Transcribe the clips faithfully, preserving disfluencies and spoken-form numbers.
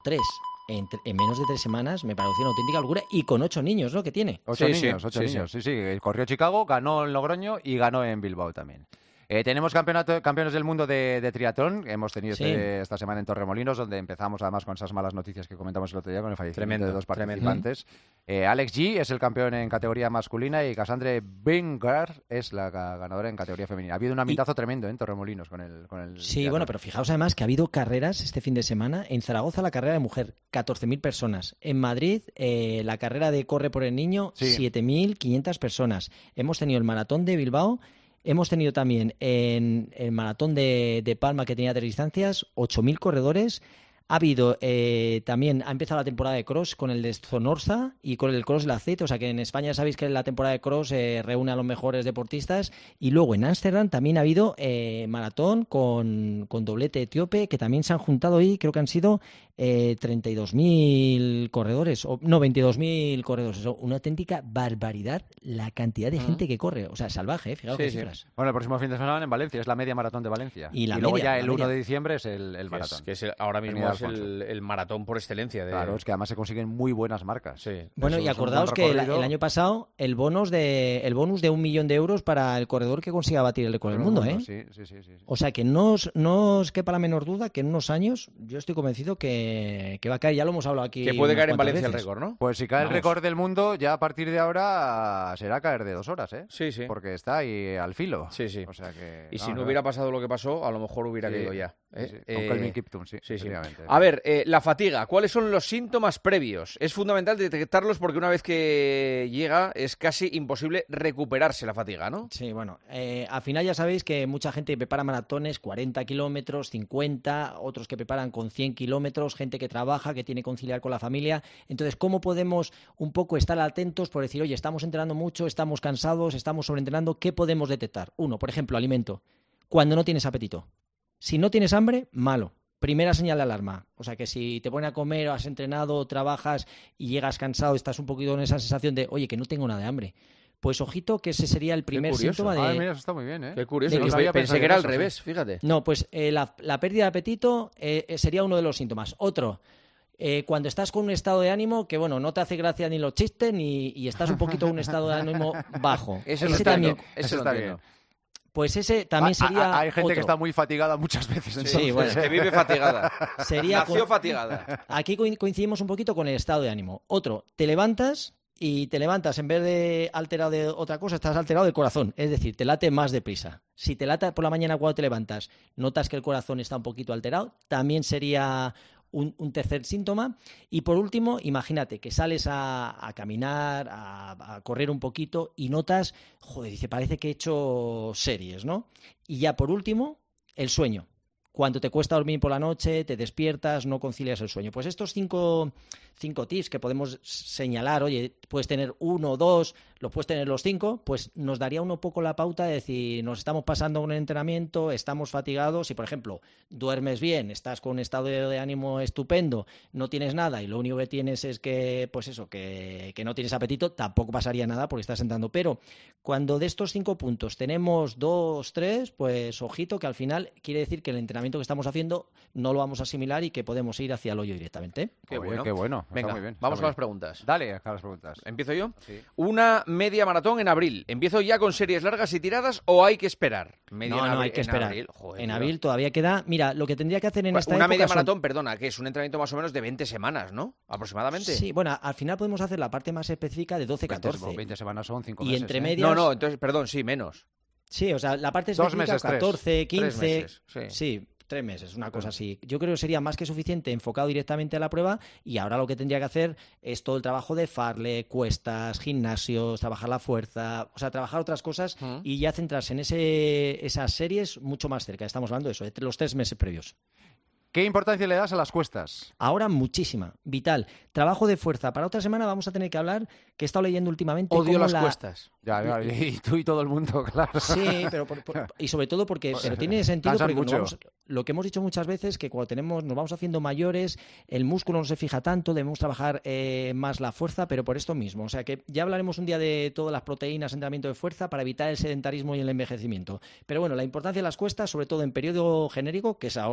tres en, en menos de tres semanas me parece una auténtica locura, y con ocho niños, ¿no?, que tiene. Ocho sí, niños, sí, ocho sí, niños. sí. Sí, sí, corrió Chicago, ganó en Logroño y ganó en Bilbao también. Eh, tenemos campeonato, campeones del mundo de, de triatlón, que hemos tenido Sí. este- esta semana en Torremolinos, donde empezamos además con esas malas noticias que comentamos el otro día con el fallecimiento Tremendo, de dos tremendo. participantes. Eh, Alex G es el campeón en categoría masculina y Cassandre Bengar es la ga- ganadora en categoría femenina. Ha habido un ambientazo tremendo en Torremolinos con el, con el Sí, triatlón. bueno, pero fijaos además que ha habido carreras este fin de semana. En Zaragoza la carrera de mujer, catorce mil personas. En Madrid eh, la carrera de Corre por el Niño, Sí. siete mil quinientas personas. Hemos tenido el maratón de Bilbao, hemos tenido también en el maratón de, de Palma, que tenía tres distancias, ocho mil corredores. Ha habido eh, también, ha empezado la temporada de cross con el de Zonorza y con el cross del aceite, o sea que en España sabéis que la temporada de cross eh, reúne a los mejores deportistas. Y luego en Ámsterdam también ha habido eh, maratón con, con doblete etíope, que también se han juntado ahí, creo que han sido eh, treinta y dos mil corredores, o no, veintidós mil corredores. Eso, una auténtica barbaridad la cantidad de Ujú. gente que corre, o sea, salvaje, ¿eh? Fijaos Sí, qué sí. cifras. Bueno, el próximo fin de semana en Valencia, es la media maratón de Valencia. Y la luego media, ya la el uno media. de diciembre es el, el Que maratón. es, que es el- ahora mismo Avenida es Alfonso. el, el maratón por excelencia. De... Claro, es que además se consiguen muy buenas marcas. Sí. Bueno, Eso y es un acordaos buen que el, recorrido. el año pasado el bonus de el bonus de un millón de euros para el corredor que consiga batir el récord del mundo, ¿eh? Sí, sí, sí, sí, sí. O sea que no os, no os quepa la menor duda que en unos años yo estoy convencido que, que va a caer. Ya lo hemos hablado aquí. Que puede unas caer en cuantas Valencia el veces. récord, ¿no? Pues si cae el Vamos. récord del mundo, ya a partir de ahora será caer de dos horas, ¿eh? Sí, sí. Porque está ahí al filo. Sí, sí. O sea que, Y si vamos no a ver. hubiera pasado lo que pasó, a lo mejor hubiera Sí, caído ya. sí, ¿eh? sí. Con Eh, Kelvin Kiptum, sí. sí, sí. efectivamente. A ver, eh, la fatiga. ¿Cuáles son los síntomas previos? Es fundamental detectarlos porque una vez que llega es casi imposible recuperarse la fatiga, ¿no? Sí, bueno, eh, al final ya sabéis que mucha gente prepara maratones, cuarenta kilómetros, cincuenta, otros que preparan con cien kilómetros, gente que trabaja, que tiene que conciliar con la familia. Entonces, ¿cómo podemos un poco estar atentos por decir, oye, estamos entrenando mucho, estamos cansados, estamos sobreentrenando? ¿Qué podemos detectar? Uno, por ejemplo, alimento. Cuando no tienes apetito. Si no tienes hambre, malo. Primera señal de alarma. O sea que si te pones a comer, has entrenado, trabajas y llegas cansado, estás un poquito en esa sensación de, oye, que no tengo nada de hambre. Pues ojito que ese sería el primer curioso. síntoma de... Ah, mira, eso está muy bien, ¿eh? Qué curioso. de Yo que- No había pensé pensado que era en al eso, sí. revés, fíjate. No, pues eh, la, la pérdida de apetito eh, eh, sería uno de los síntomas. Otro, eh, cuando estás con un estado de ánimo que, bueno, no te hace gracia ni los chistes ni, y estás un poquito en un estado de ánimo bajo. Eso Ese lo está también, entiendo. Eso Eso lo está entiendo. pues ese también Ah, sería ah, hay gente otro. que está muy fatigada muchas veces. Sí, entonces, bueno. Que vive fatigada. Sería Nació con- fatigada. Aquí coin- coincidimos un poquito con el estado de ánimo. Otro, te levantas y te levantas, en vez de alterado de otra cosa, estás alterado del corazón. Es decir, te late más deprisa. Si te late por la mañana cuando te levantas, notas que el corazón está un poquito alterado, también sería un, un tercer síntoma. Y por último, imagínate que sales a, a caminar, a, a correr un poquito y notas, joder, dice, parece que he hecho series, ¿no? Y ya por último, el sueño. Cuando te cuesta dormir por la noche, te despiertas, no concilias el sueño. Pues estos cinco, cinco tips que podemos señalar, oye, puedes tener uno o dos, lo puedes tener los cinco, pues nos daría un poco la pauta de decir, nos estamos pasando un entrenamiento, estamos fatigados. Si, por ejemplo, duermes bien, estás con un estado de, de ánimo estupendo, no tienes nada y lo único que tienes es que, pues eso, que, que no tienes apetito, tampoco pasaría nada porque estás entrando. Pero cuando de estos cinco puntos tenemos dos, tres, pues ojito que al final quiere decir que el entrenamiento que estamos haciendo no lo vamos a asimilar y que podemos ir hacia el hoyo directamente. Qué Oye, bueno. qué bueno. Está Venga, muy bien, está vamos muy con las bien. preguntas. Dale a las preguntas. ¿Empiezo yo? Sí. Una media maratón en abril. ¿Empiezo ya con series largas y tiradas o hay que esperar? Media No, en no, abri- hay que en esperar. abril. Joder, en tío. abril todavía queda... Mira, lo que tendría que hacer en esta Una época media son- maratón, perdona, que es un entrenamiento más o menos de veinte semanas, ¿no? Aproximadamente. Sí, bueno, al final podemos hacer la parte más específica de doce, veinte, catorce. veinte semanas son cinco Y meses. entre ¿eh? medias... No, no, entonces, perdón, sí, menos. Sí, o sea, la parte Dos específica, meses, tres. catorce, Tres quince... meses, sí. Sí, tres meses, una cosa así. Yo creo que sería más que suficiente enfocado directamente a la prueba y ahora lo que tendría que hacer es todo el trabajo de farle, cuestas, gimnasios, trabajar la fuerza, o sea, trabajar otras cosas Mm. y ya centrarse en ese, esas series mucho más cerca. Estamos hablando de eso, de los tres meses previos. ¿Qué importancia le das a las cuestas? Ahora muchísima, vital. Trabajo de fuerza. Para otra semana vamos a tener que hablar, que he estado leyendo últimamente... Odio cómo las la- cuestas. Ya, ya, y tú y todo el mundo, claro. Sí, pero por- por- y sobre todo porque pero tiene sentido Cansan porque nos mucho. vamos- lo que hemos dicho muchas veces que cuando tenemos nos vamos haciendo mayores, el músculo no se fija tanto, debemos trabajar eh, más la fuerza, pero por esto mismo. O sea que ya hablaremos un día de todas las proteínas, entrenamiento de fuerza para evitar el sedentarismo y el envejecimiento. Pero bueno, la importancia de las cuestas, sobre todo en periodo genérico, que es ahora,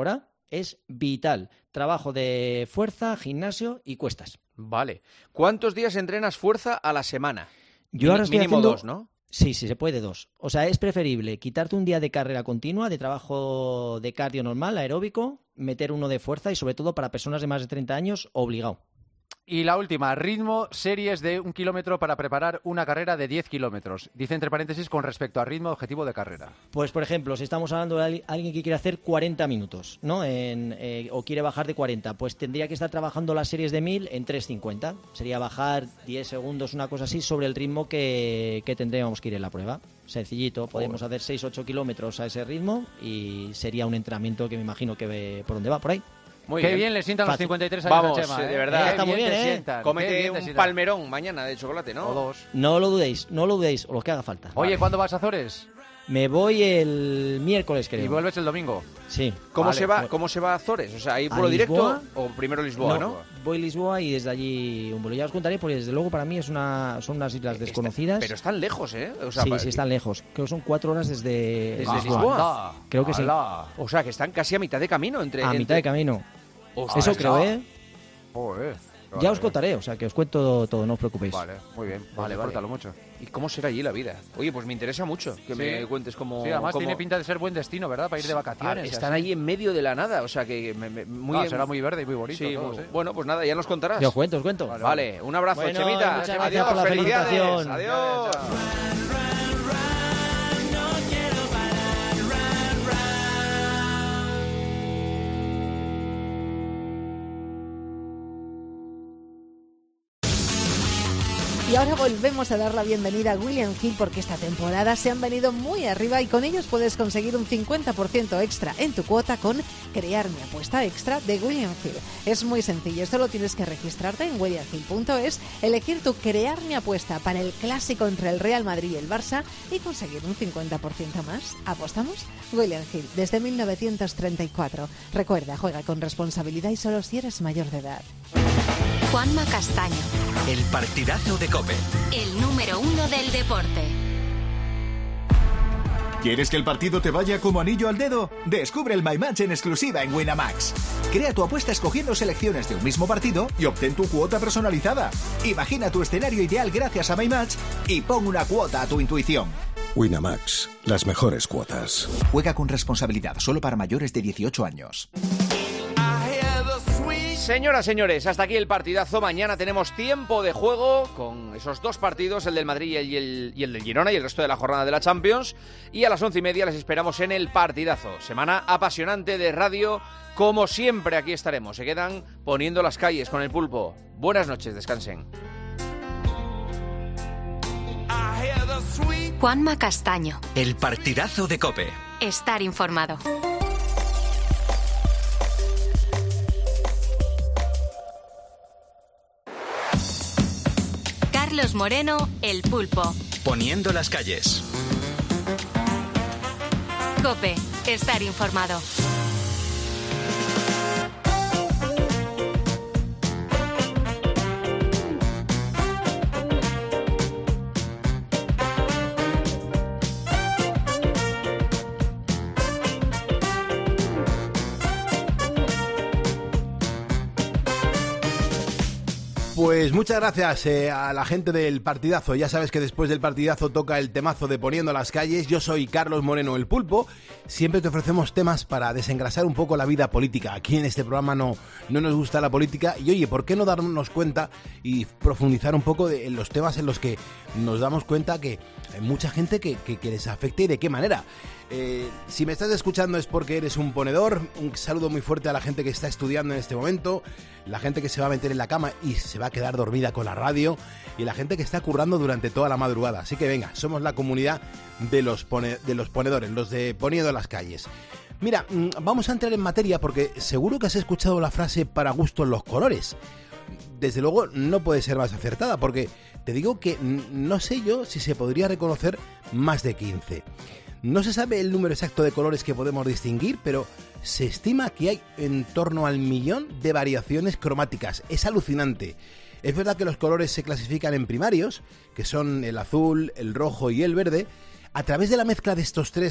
Es vital. Trabajo de fuerza, gimnasio y cuestas. Vale. ¿Cuántos días entrenas fuerza a la semana? Yo ahora estoy Mínimo haciendo... dos, ¿no? Sí, sí, se puede dos. O sea, es preferible quitarte un día de carrera continua, de trabajo de cardio normal, aeróbico, meter uno de fuerza y sobre todo para personas de más de treinta años, obligado. Y la última, ritmo, series de un kilómetro para preparar una carrera de diez kilómetros. Dice entre paréntesis con respecto a ritmo objetivo de carrera. Pues, por ejemplo, si estamos hablando de alguien que quiere hacer cuarenta minutos, ¿no? En, eh, o quiere bajar de cuarenta, pues tendría que estar trabajando las series de mil en tres cincuenta. Sería bajar diez segundos, una cosa así, sobre el ritmo que, que tendríamos que ir en la prueba. Sencillito, podemos oh. hacer seis ocho kilómetros a ese ritmo y sería un entrenamiento que me imagino que ve por dónde va, por ahí. Muy Qué bien, bien le sientan Fácil. Los cincuenta y tres años Vamos, a Chema, de ¿eh? verdad. Eh, está muy bien, ¿eh? Cómete un palmerón mañana de chocolate, ¿no? O dos. No lo dudéis, no lo dudéis, o lo que haga falta. Oye, vale. ¿cuándo vas a Azores? Me voy el miércoles, creo. ¿Y vuelves el domingo? Sí. ¿Cómo, vale, se va, pues... ¿Cómo se va a Azores? O sea, ¿hay vuelo directo o primero Lisboa, no? no? Voy a Lisboa y desde allí un vuelo. Ya os contaré porque desde luego para mí es una, son unas islas desconocidas. Está, pero están lejos, ¿eh? O sea, sí, para... sí, están lejos. Creo que son cuatro horas desde, desde Lisboa. Lisboa. Creo que ¡Hala! sí. O sea, que están casi a mitad de camino. entre A entre... mitad de camino. Hostia, Eso creo, ¿eh? Joder. Vale, ya os contaré, o sea, que os cuento todo, no os preocupéis. Vale, muy bien. Vale, disfrútalo mucho. ¿Y cómo será allí la vida? Oye, pues me interesa mucho que sí. me cuentes cómo... Sí, además cómo... tiene pinta de ser buen destino, ¿verdad? Para ir de vacaciones. Ah, están ahí en medio de la nada, o sea, que me, me, muy... No, será muy verde y muy bonito. Sí, todo, muy... ¿sí? Bueno, pues nada, ya nos contarás. Yo os cuento, os cuento. Vale, vale. Un abrazo, bueno, Chemita. Muchas gracias Adiós, por la felicidades. felicitación. Adiós. Y ahora volvemos a dar la bienvenida a William Hill porque esta temporada se han venido muy arriba y con ellos puedes conseguir un cincuenta por ciento extra en tu cuota con Crear mi apuesta extra de William Hill. Es muy sencillo, solo tienes que registrarte en william hill punto es, elegir tu Crear mi apuesta para el clásico entre el Real Madrid y el Barça y conseguir un cincuenta por ciento más. ¿Apostamos? William Hill, desde mil novecientos treinta y cuatro. Recuerda, juega con responsabilidad y solo si eres mayor de edad. Juanma Castaño. El partidazo de COPE. El número uno del deporte. ¿Quieres que el partido te vaya como anillo al dedo? Descubre el My Match en exclusiva en Winamax. Crea tu apuesta escogiendo selecciones de un mismo partido y obtén tu cuota personalizada. Imagina tu escenario ideal gracias a My Match y pon una cuota a tu intuición. Winamax, las mejores cuotas. Juega con responsabilidad, solo para mayores de dieciocho años. Señoras, señores, hasta aquí el partidazo. Mañana tenemos tiempo de juego con esos dos partidos, el del Madrid y el, y el del Girona y el resto de la jornada de la Champions. Y a las once y media les esperamos en el partidazo. Semana apasionante de radio. Como siempre, aquí estaremos. Se quedan poniendo las calles con el pulpo. Buenas noches, descansen. Juanma Castaño. El partidazo de COPE. Estar informado. Carlos Moreno, El Pulpo. Poniendo las calles. COPE, estar informado. Pues muchas gracias eh, a la gente del partidazo. Ya sabes que después del partidazo toca el temazo de Poniendo las calles. Yo soy Carlos Moreno, El Pulpo. Siempre te ofrecemos temas para desengrasar un poco la vida política. Aquí en este programa no, no nos gusta la política. Y oye, ¿por qué no darnos cuenta y profundizar un poco de, en los temas en los que nos damos cuenta que hay mucha gente que, que, que les afecta y de qué manera? Eh, si me estás escuchando es porque eres un ponedor. Un saludo muy fuerte a la gente que está estudiando en este momento, la gente que se va a meter en la cama y se va a quedar dormida con la radio, y la gente que está currando durante toda la madrugada. Así que venga, somos la comunidad de los, pone, de los ponedores, los de Poniendo las calles. Mira, vamos a entrar en materia porque seguro que has escuchado la frase para gustos los colores. Desde luego no puede ser más acertada porque te digo que no sé yo si se podría reconocer más de quince. No se sabe el número exacto de colores que podemos distinguir, pero se estima que hay en torno al millón de variaciones cromáticas. Es alucinante. Es verdad que los colores se clasifican en primarios, que son el azul, el rojo y el verde. A través de la mezcla de estos tres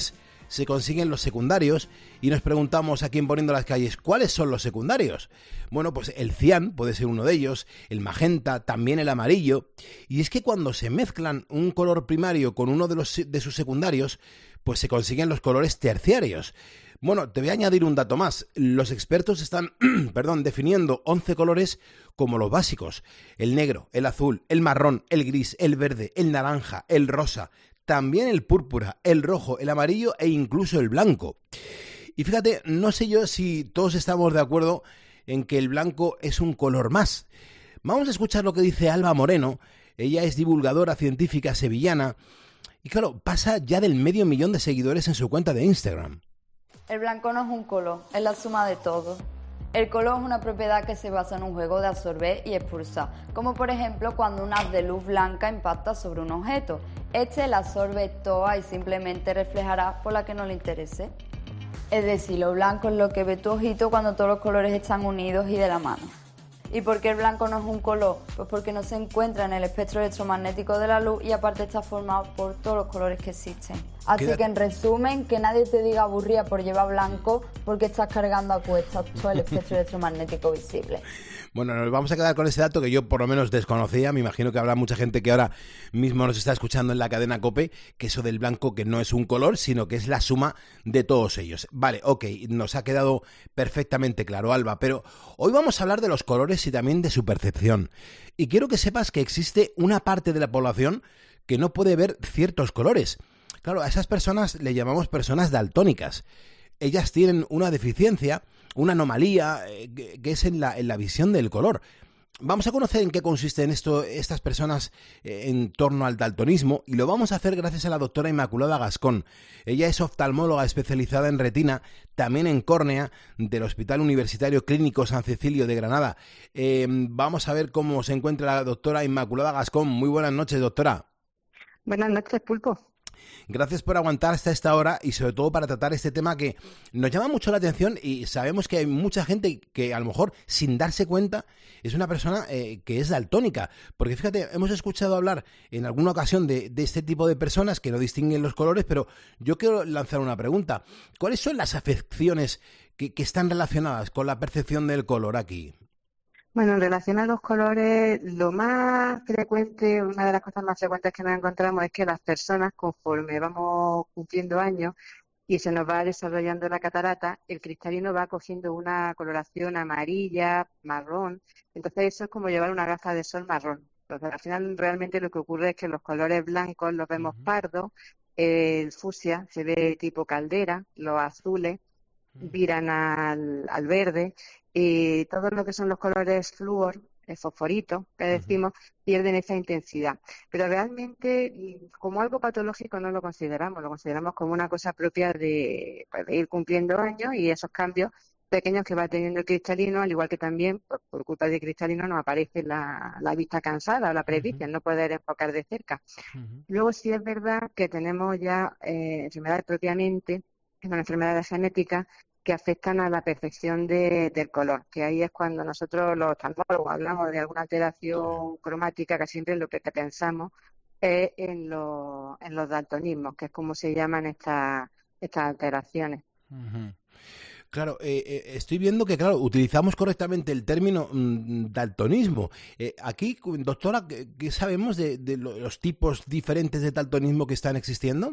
se consiguen los secundarios y nos preguntamos aquí en Poniendo las Calles, ¿cuáles son los secundarios? Bueno, pues el cian puede ser uno de ellos, el magenta, también el amarillo, y es que cuando se mezclan un color primario con uno de, los, de sus secundarios, pues se consiguen los colores terciarios. Bueno, te voy a añadir un dato más. Los expertos están perdón, definiendo once colores como los básicos. El negro, el azul, el marrón, el gris, el verde, el naranja, el rosa, también el púrpura, el rojo, el amarillo e incluso el blanco. Y fíjate, no sé yo si todos estamos de acuerdo en que el blanco es un color más. Vamos a escuchar lo que dice Alba Moreno. Ella es divulgadora científica sevillana y claro, pasa ya del medio millón de seguidores en su cuenta de Instagram. El blanco no es un color, es la suma de todo. El color es una propiedad que se basa en un juego de absorber y expulsar, como por ejemplo cuando un haz de luz blanca impacta sobre un objeto. Este la absorbe toda y simplemente reflejará por la que no le interese. Es decir, lo blanco es lo que ve tu ojito cuando todos los colores están unidos y de la mano. ¿Y por qué el blanco no es un color? Pues porque no se encuentra en el espectro electromagnético de la luz y aparte está formado por todos los colores que existen. Así que en resumen, que nadie te diga aburrida por llevar blanco porque estás cargando a cuestas todo el espectro electromagnético visible. Bueno, nos vamos a quedar con ese dato que yo por lo menos desconocía. Me imagino que habrá mucha gente que ahora mismo nos está escuchando en la cadena COPE, que eso del blanco que no es un color, sino que es la suma de todos ellos. Vale, ok, nos ha quedado perfectamente claro, Alba, pero hoy vamos a hablar de los colores y también de su percepción. Y quiero que sepas que existe una parte de la población que no puede ver ciertos colores. Claro, a esas personas le llamamos personas daltónicas. Ellas tienen una deficiencia, una anomalía eh, que, que es en la, en la visión del color. Vamos a conocer en qué consisten esto, estas personas eh, en torno al daltonismo y lo vamos a hacer gracias a la doctora Inmaculada Gascón. Ella es oftalmóloga especializada en retina, también en córnea, del Hospital Universitario Clínico San Cecilio de Granada. Eh, vamos a ver cómo se encuentra la doctora Inmaculada Gascón. Muy buenas noches, doctora. Buenas noches, Pulpo. Gracias por aguantar hasta esta hora y sobre todo para tratar este tema que nos llama mucho la atención y sabemos que hay mucha gente que a lo mejor sin darse cuenta es una persona eh, que es daltónica. Porque fíjate, hemos escuchado hablar en alguna ocasión de, de este tipo de personas que no distinguen los colores, pero yo quiero lanzar una pregunta. ¿Cuáles son las afecciones que, que están relacionadas con la percepción del color aquí? Bueno, en relación a los colores, lo más frecuente, una de las cosas más frecuentes que nos encontramos es que las personas, conforme vamos cumpliendo años y se nos va desarrollando la catarata, el cristalino va cogiendo una coloración amarilla, marrón. Entonces eso es como llevar una gafa de sol marrón. Entonces al final realmente lo que ocurre es que los colores blancos los vemos uh-huh. pardos, el fucsia se ve tipo caldera, los azules uh-huh. viran al, al verde. Y todo lo que son los colores flúor, el fosforito, que decimos, uh-huh. pierden esa intensidad. Pero realmente, como algo patológico no lo consideramos, lo consideramos como una cosa propia de, pues, de ir cumpliendo años y esos cambios pequeños que va teniendo el cristalino, al igual que también, por, por culpa del cristalino, nos aparece la, la vista cansada o la presbicia, uh-huh. no poder enfocar de cerca. Uh-huh. Luego sí es verdad que tenemos ya eh, enfermedades propiamente, que son enfermedades genéticas, que afectan a la percepción de, del color, que ahí es cuando nosotros los oftalmólogos hablamos de alguna alteración cromática, que siempre lo que pensamos es en, lo, en los daltonismos, que es como se llaman estas estas alteraciones. Uh-huh. Claro, eh, eh, estoy viendo que, claro, utilizamos correctamente el término mmm, daltonismo. Eh, aquí, doctora, ¿qué, qué sabemos de, de los tipos diferentes de daltonismo que están existiendo?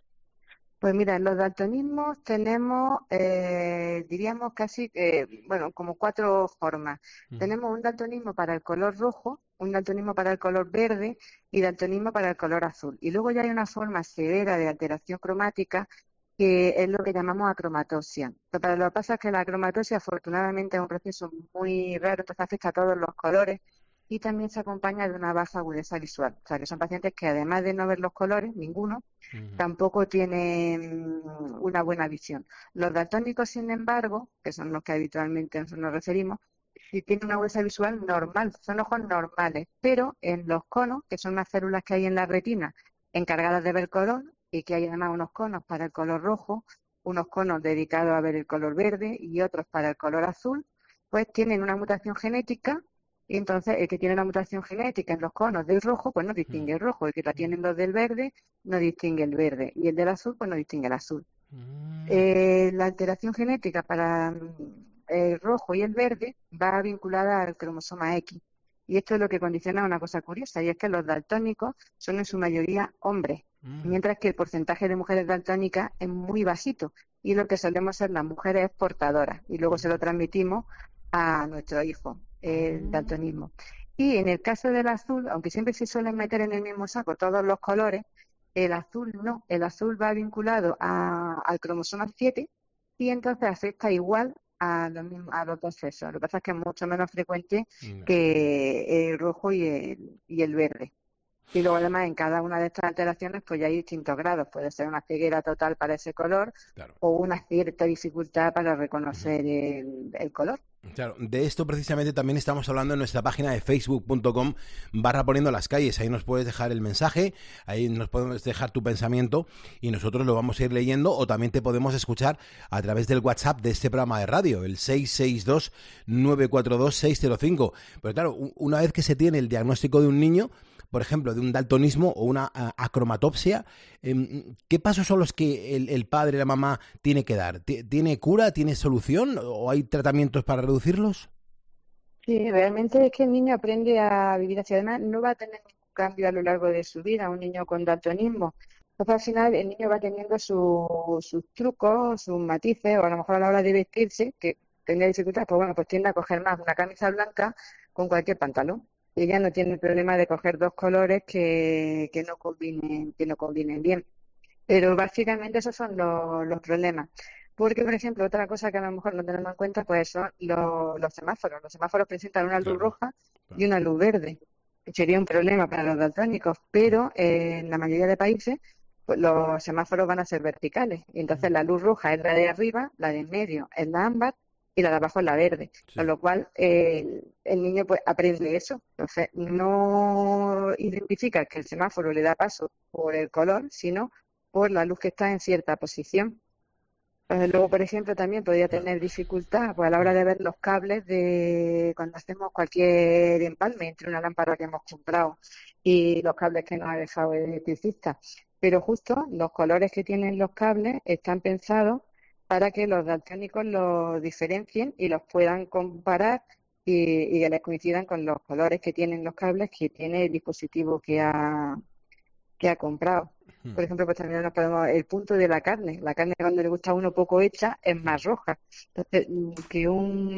Pues mira, en los daltonismos tenemos, eh, diríamos casi, eh, bueno, como cuatro formas. Mm. Tenemos un daltonismo para el color rojo, un daltonismo para el color verde y daltonismo para el color azul. Y luego ya hay una forma severa de alteración cromática que es lo que llamamos acromatosia. Pero lo que pasa es que la acromatosia afortunadamente es un proceso muy raro, entonces afecta a todos los colores. Y también se acompaña de una baja agudeza visual. O sea, que son pacientes que además de no ver los colores, ninguno, uh-huh. tampoco tienen una buena visión. Los daltónicos, sin embargo, que son los que habitualmente nos referimos, sí tienen una agudeza visual normal, son ojos normales, pero en los conos, que son las células que hay en la retina encargadas de ver color, y que hay además unos conos para el color rojo, unos conos dedicados a ver el color verde y otros para el color azul, pues tienen una mutación genética. Y entonces el que tiene la mutación genética en los conos del rojo, pues no distingue el rojo. El que la tiene en los del verde, no distingue el verde. Y el del azul, pues no distingue el azul. Mm. Eh, la alteración genética para el rojo y el verde va vinculada al cromosoma X. Y esto es lo que condiciona una cosa curiosa, y es que los daltónicos son en su mayoría hombres, mm. mientras que el porcentaje de mujeres daltónicas es muy bajito, y lo que solemos ser las mujeres es portadoras, y luego mm. se lo transmitimos a nuestro hijo, el mm. daltonismo. Y en el caso del azul, aunque siempre se suelen meter en el mismo saco todos los colores, el azul no, el azul va vinculado a, al cromosoma siete, y entonces afecta igual a los, mismos, a los dos sexos. Lo que pasa es que es mucho menos frecuente no. que el rojo y el, y el verde. Y luego además en cada una de estas alteraciones pues ya hay distintos grados. Puede ser una ceguera total para ese color claro. o una cierta dificultad para reconocer uh-huh. el, el color. Claro, de esto precisamente también estamos hablando en nuestra página de facebook punto com barra poniendo las calles. Ahí nos puedes dejar el mensaje, ahí nos podemos dejar tu pensamiento y nosotros lo vamos a ir leyendo, o también te podemos escuchar a través del WhatsApp de este programa de radio, el seis seis dos nueve cuatro dos seis cero cinco. Pero claro, una vez que se tiene el diagnóstico de un niño, por ejemplo, de un daltonismo o una uh, acromatopsia, eh, ¿qué pasos son los que el, el padre, la mamá, tiene que dar? ¿Tiene cura? ¿Tiene solución? ¿O hay tratamientos para reducirlos? Sí, realmente es que el niño aprende a vivir así. Además, no va a tener ningún cambio a lo largo de su vida, un niño con daltonismo. Entonces, al final, el niño va teniendo su, sus trucos, sus matices, o a lo mejor a la hora de vestirse, que tendría dificultad, pues bueno, pues tiende a coger más una camisa blanca con cualquier pantalón. Y ella no tiene el problema de coger dos colores que, que no combinen, que no combinen bien. Pero básicamente esos son los, los problemas. Porque, por ejemplo, otra cosa que a lo mejor no tenemos en cuenta pues son los, los semáforos. Los semáforos presentan una luz claro, roja claro. y una luz verde. Sería un problema para los daltónicos, pero eh, en la mayoría de países pues, los semáforos van a ser verticales. Y entonces la luz roja es la de arriba, la de en medio es la ámbar, y la de abajo es la verde, sí. Con lo cual eh, el niño pues aprende eso. Entonces no identifica que el semáforo le da paso por el color, sino por la luz que está en cierta posición. Entonces, luego, por ejemplo, también podría tener dificultad pues, a la hora de ver los cables de cuando hacemos cualquier empalme entre una lámpara que hemos comprado y los cables que nos ha dejado el electricista. Pero justo los colores que tienen los cables están pensados para que los daltónicos los diferencien y los puedan comparar y, y que les coincidan con los colores que tienen los cables que tiene el dispositivo que ha, que ha comprado. Por ejemplo, pues también nos podemos el punto de la carne. La carne cuando le gusta a uno poco hecha es más roja. Entonces, que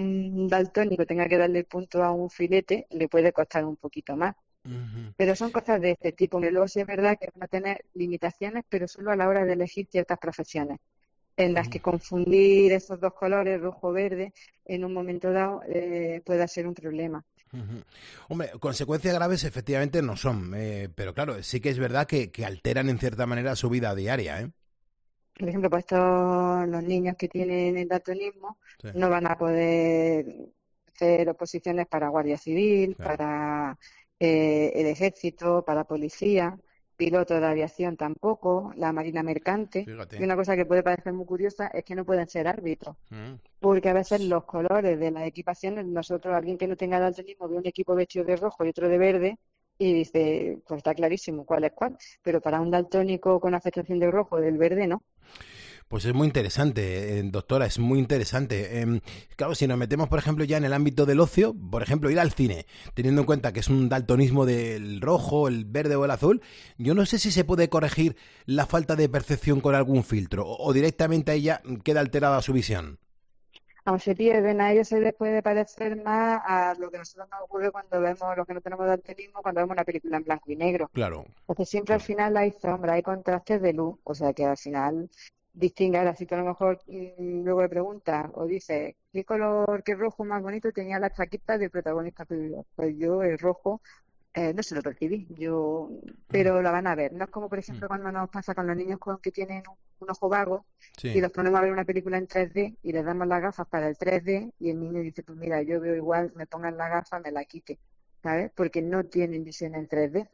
un daltónico tenga que darle el punto a un filete le puede costar un poquito más. Uh-huh. Pero son cosas de este tipo. Que luego sí es verdad que van a tener limitaciones, pero solo a la hora de elegir ciertas profesiones, en las que confundir esos dos colores, rojo-verde, en un momento dado eh, pueda ser un problema. Uh-huh. Hombre, consecuencias graves efectivamente no son, eh, pero claro, sí que es verdad que, que alteran en cierta manera su vida diaria, ¿eh? Por ejemplo, pues estos, los niños que tienen el daltonismo sí. no van a poder hacer oposiciones para Guardia Civil, claro. para eh, el Ejército, para Policía, piloto de aviación tampoco, la marina mercante. Fíjate. Y una cosa que puede parecer muy curiosa es que no pueden ser árbitros, mm. porque a veces los colores de las equipaciones, nosotros, alguien que no tenga daltonismo, ve un equipo vestido de rojo y otro de verde y dice, pues está clarísimo cuál es cuál, pero para un daltónico con afectación del rojo o del verde no. Pues es muy interesante, eh, doctora, es muy interesante. Eh, claro, si nos metemos, por ejemplo, ya en el ámbito del ocio, por ejemplo, ir al cine, teniendo en cuenta que es un daltonismo del rojo, el verde o el azul, yo no sé si se puede corregir la falta de percepción con algún filtro o, o directamente a ella queda alterada su visión. Aunque se pierden, a ellos se les puede parecer más a lo que a nosotros nos ocurre cuando vemos, los que no tenemos daltonismo, cuando vemos una película en blanco y negro. Claro. Porque siempre al final hay sombra, hay contrastes de luz, o sea que al final distingue. Ahora, si tú a lo mejor mmm, luego le preguntas o dices qué color, qué rojo más bonito tenía la chaqueta del protagonista, pues yo el rojo eh, no se lo percibí, yo, pero la van a ver. No es como, por ejemplo, cuando nos pasa con los niños con que tienen un, un ojo vago sí. y los ponemos a ver una película en tres D y les damos las gafas para el tres D y el niño dice, pues mira, yo veo igual, me pongan la gafa, me la quite, ¿sabes? Porque no tienen visión en tres D.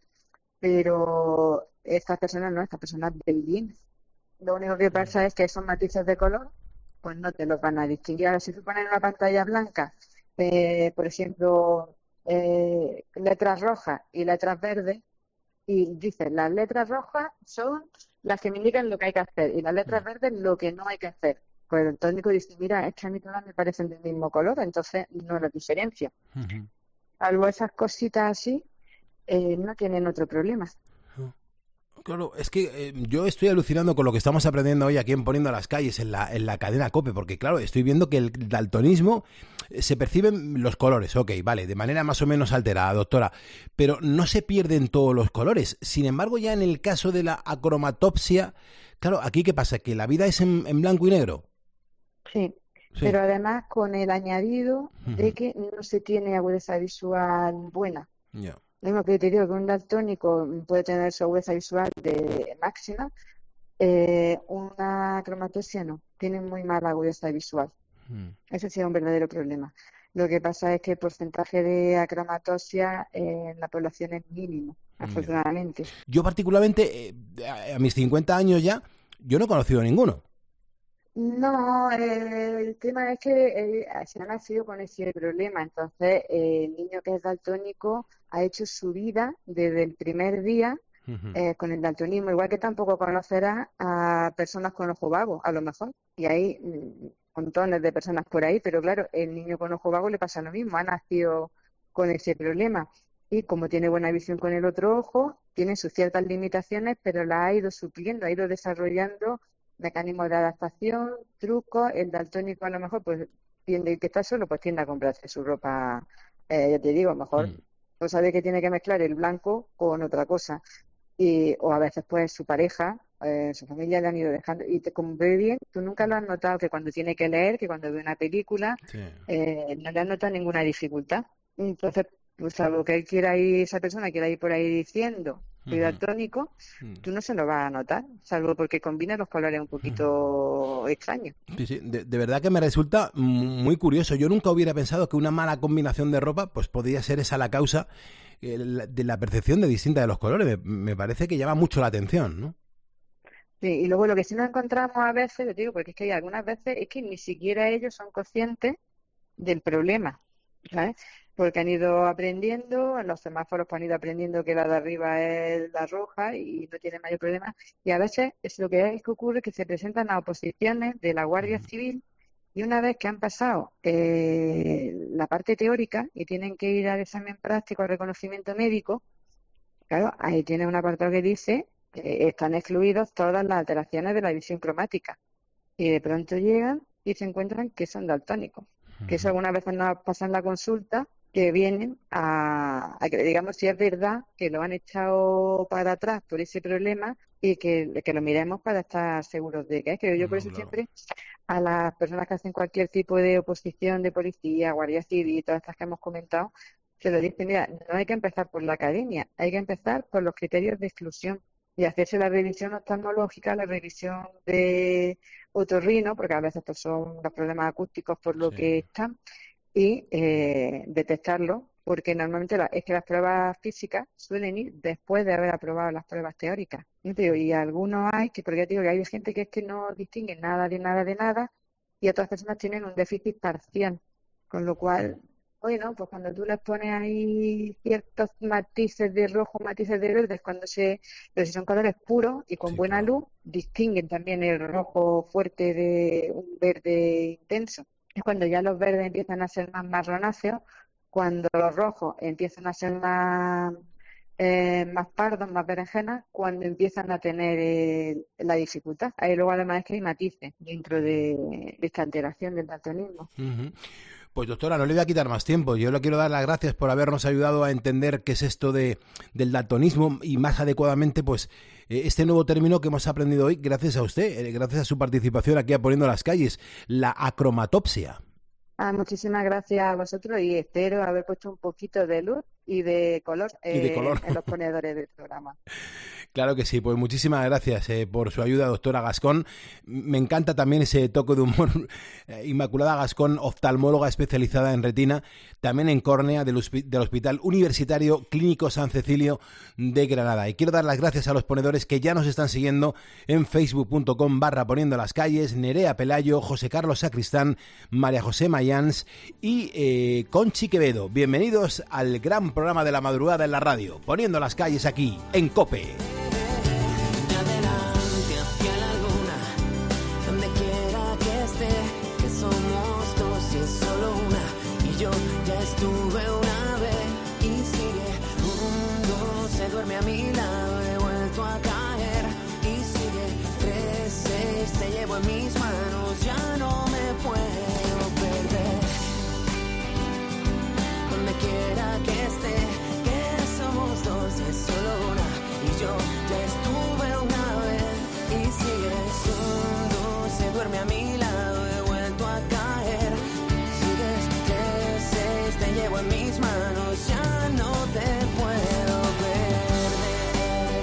Pero estas personas no, estas personas ven bien. Lo único que pasa es que esos matices de color, pues no te los van a distinguir. Ahora, si tú pones una pantalla blanca, eh, por ejemplo, eh, letras rojas y letras verdes, y dice, las letras rojas son las que me indican lo que hay que hacer y las letras verdes lo que no hay que hacer. Pues el daltónico dice, mira, es que a mí todas me parecen del mismo color, entonces no las diferencio. Uh-huh. Salvo esas cositas así, eh, no tienen otro problema. Claro, es que eh, yo estoy alucinando con lo que estamos aprendiendo hoy aquí en Poniendo las Calles, en la, en la cadena COPE, porque claro, estoy viendo que el daltonismo eh, se perciben los colores, ok, vale, de manera más o menos alterada, doctora, pero no se pierden todos los colores. Sin embargo, ya en el caso de la acromatopsia, claro, aquí ¿qué pasa? ¿Que la vida es en, en blanco y negro? Sí, sí, pero además con el añadido uh-huh. de que no se tiene agudeza visual buena. Ya. Yeah. Lo mismo que te digo, que un daltónico puede tener su agudeza visual de máxima, eh, una cromatopsia no, tiene muy mala agudeza visual. Mm. Ese sí es un verdadero problema. Lo que pasa es que el porcentaje de acromatopsia en la población es mínimo, mm. afortunadamente. Yo particularmente, eh, a mis cincuenta años ya, yo no he conocido ninguno. No, eh, el tema es que eh, se ha nacido con ese problema. Entonces, eh, el niño que es daltónico ha hecho su vida desde el primer día uh-huh. eh, con el daltonismo. Igual que tampoco conocerá a personas con ojo vago, a lo mejor. Y hay mm, montones de personas por ahí, pero claro, el niño con ojo vago le pasa lo mismo. Ha nacido con ese problema. Y como tiene buena visión con el otro ojo, tiene sus ciertas limitaciones, pero las ha ido supliendo, ha ido desarrollando mecanismos de adaptación, trucos. El daltónico a lo mejor pues tiende, que está solo, pues tiende a comprarse su ropa, eh, ya te digo, a lo mejor mm. no sabe que tiene que mezclar el blanco con otra cosa, y o a veces pues su pareja, eh, su familia le han ido dejando, y te como ve bien, tú nunca lo has notado que cuando tiene que leer, que cuando ve una película, sí. eh, no le has notado ninguna dificultad. Entonces, pues salvo que él quiera ir, esa persona quiera ir por ahí diciendo soy daltónico, uh-huh. tú no se lo vas a notar, salvo porque combina los colores un poquito uh-huh. extraños. Sí, sí, de, de verdad que me resulta muy curioso. Yo nunca hubiera pensado que una mala combinación de ropa pues podría ser esa la causa eh, de la percepción de distinta de los colores. Me, me parece que llama mucho la atención, ¿no? Sí, y luego lo que sí nos encontramos a veces, te digo, porque es que hay algunas veces es que ni siquiera ellos son conscientes del problema, ¿sabes? Porque han ido aprendiendo, en los semáforos han ido aprendiendo que la de arriba es la roja y no tiene mayor problema. Y a veces es lo que, es que ocurre que se presentan a oposiciones de la Guardia Civil y una vez que han pasado eh, la parte teórica y tienen que ir al examen práctico, al reconocimiento médico, claro, ahí tiene un apartado que dice que están excluidos todas las alteraciones de la visión cromática. Y de pronto llegan y se encuentran que son daltónicos. Que eso algunas veces nos pasa en la consulta, que vienen a, a que digamos si es verdad que lo han echado para atrás por ese problema y que, que lo miremos para estar seguros de que es. Que yo por eso no, claro. siempre a las personas que hacen cualquier tipo de oposición de policía, guardia civil y todas estas que hemos comentado, se lo dicen, mira, no hay que empezar por la academia, hay que empezar por los criterios de exclusión y hacerse la revisión oftalmológica, la revisión de otorrino, porque a veces pues, son los problemas acústicos por lo sí. que están, y eh, detectarlo, porque normalmente la, es que las pruebas físicas suelen ir después de haber aprobado las pruebas teóricas. Y, te digo, y algunos hay, que porque ya te digo que hay gente que es que no distingue nada de nada de nada, y otras personas tienen un déficit parcial, con lo cual, bueno, pues cuando tú les pones ahí ciertos matices de rojo, matices de verde, cuando se, pero si son colores puros y con sí, buena claro. luz, distinguen también el rojo fuerte de un verde intenso. Es cuando ya los verdes empiezan a ser más marronáceos, cuando los rojos empiezan a ser más, eh, más pardos, más berenjenas, cuando empiezan a tener eh, la dificultad. Ahí luego además es que hay matices dentro de, de esta alteración del daltonismo. Uh-huh. Pues doctora, no le voy a quitar más tiempo. Yo le quiero dar las gracias por habernos ayudado a entender qué es esto de del daltonismo y más adecuadamente pues este nuevo término que hemos aprendido hoy gracias a usted, gracias a su participación aquí a Poniendo las Calles, la acromatopsia. Ah, muchísimas gracias a vosotros y espero haber puesto un poquito de luz y de color, eh, y de color. en los ponedores del programa. Claro que sí, pues muchísimas gracias eh, por su ayuda, doctora Gascón. Me encanta también ese toque de humor. Inmaculada Gascón, oftalmóloga especializada en retina, también en córnea del, del Hospital Universitario Clínico San Cecilio de Granada. Y quiero dar las gracias a los ponedores que ya nos están siguiendo en facebook punto com barra Poniendo las Calles, Nerea Pelayo, José Carlos Sacristán, María José Mayans y eh, Conchi Quevedo. Bienvenidos al gran programa de la madrugada en la radio, poniendo las calles aquí, en COPE. Estuve una vez y sigue, un, dos, se duerme a mi lado, he vuelto a caer y sigue, tres, seis, te llevo en mis manos, ya no me puedo perder. Donde quiera que esté, que somos dos, es solo una y yo ya estuve una vez y sigue, un, dos, se duerme a mi lado, he vuelto a caer. Te llevo en mis manos, ya no te puedo perder,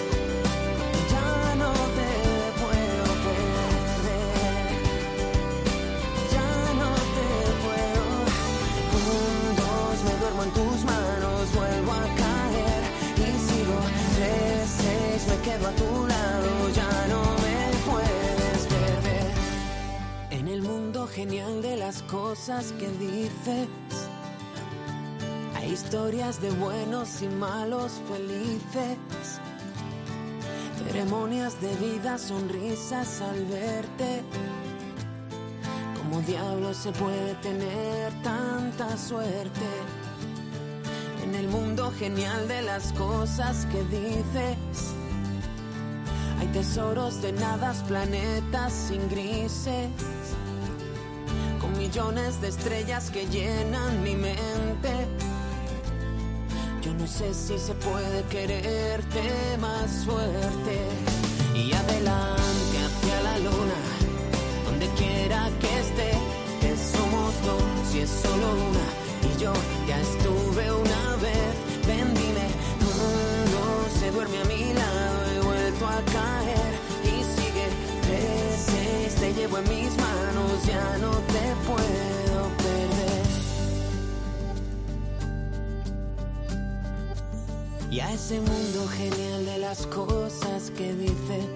ya no te puedo perder, ya no te puedo. Un, dos, me duermo en tus manos, vuelvo a caer y sigo. Tres, seis, me quedo a tu lado, ya no me puedes perder. En el mundo genial de las cosas que dices, hay historias de buenos y malos felices, ceremonias de vida, sonrisas al verte. ¿Cómo diablos se puede tener tanta suerte? En el mundo genial de las cosas que dices, hay tesoros de nadas, planetas sin grises, con millones de estrellas que llenan mi mente. Yo no sé si se puede quererte más fuerte. Y adelante hacia la luna, donde quiera que esté, que somos dos y es solo una. Y yo ya estuve una vez, ven dime, mundo se duerme a mi lado, he vuelto a caer y sigue. Tres, seis, te llevo en mis manos, ya no te puedo perder. Y a ese mundo genial de las cosas que dices,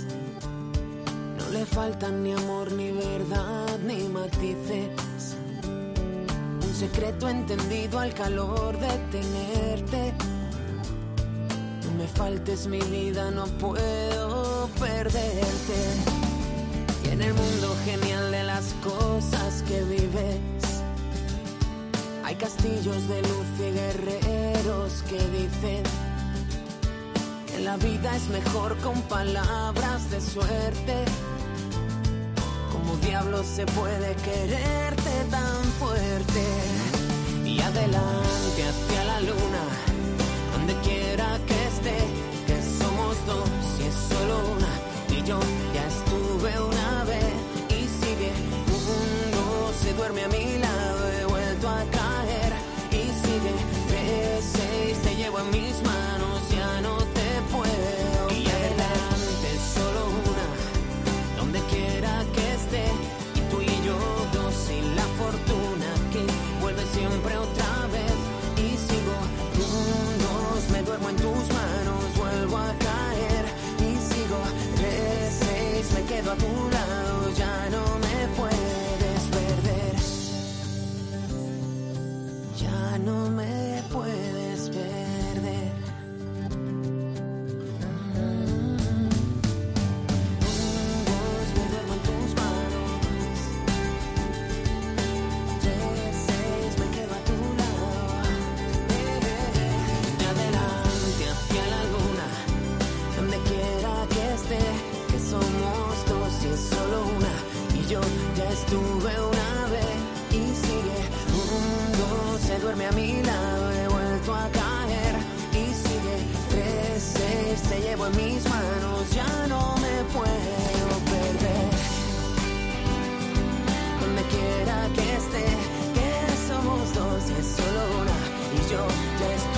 no le faltan ni amor, ni verdad, ni matices. Un secreto entendido al calor de tenerte. No me faltes mi vida, no puedo perderte. Y en el mundo genial de las cosas que vives, hay castillos de luz y guerreros que dicen que la vida es mejor con palabras de suerte. ¿Cómo diablos se puede quererte tan fuerte? Y adelante hacia la luna, donde quiera que esté, que somos dos y es solo una. Y yo ya estuve una vez y sigue, un, dos, se duerme a mi lado, he vuelto a caer y sigue. Tres, seis, te llevo en mis manos, ya no te puedo. Y adelante solo una, donde quiera que esté, y tú y yo dos y la fortuna que vuelve siempre otra vez y sigo. Un, dos, me duermo en tus manos, vuelvo a caer y sigo. Tres, seis, me quedo a tu lado, ya no me puedes perder. Ya no me puedes perder. Un, dos, me duermo en tus manos. Tres, seis, me quedo a tu lado. Y adelante hacia la luna, donde quiera que esté, que somos dos y es solo una. Y yo ya estuve una vez y sigue. Un, dos, se duerme a mi lado, he vuelto a caer y sigue. Tres, seis, te llevo en mis manos, ya no me puedo perder. Donde quiera que esté, que somos dos y es solo una. Y yo ya estoy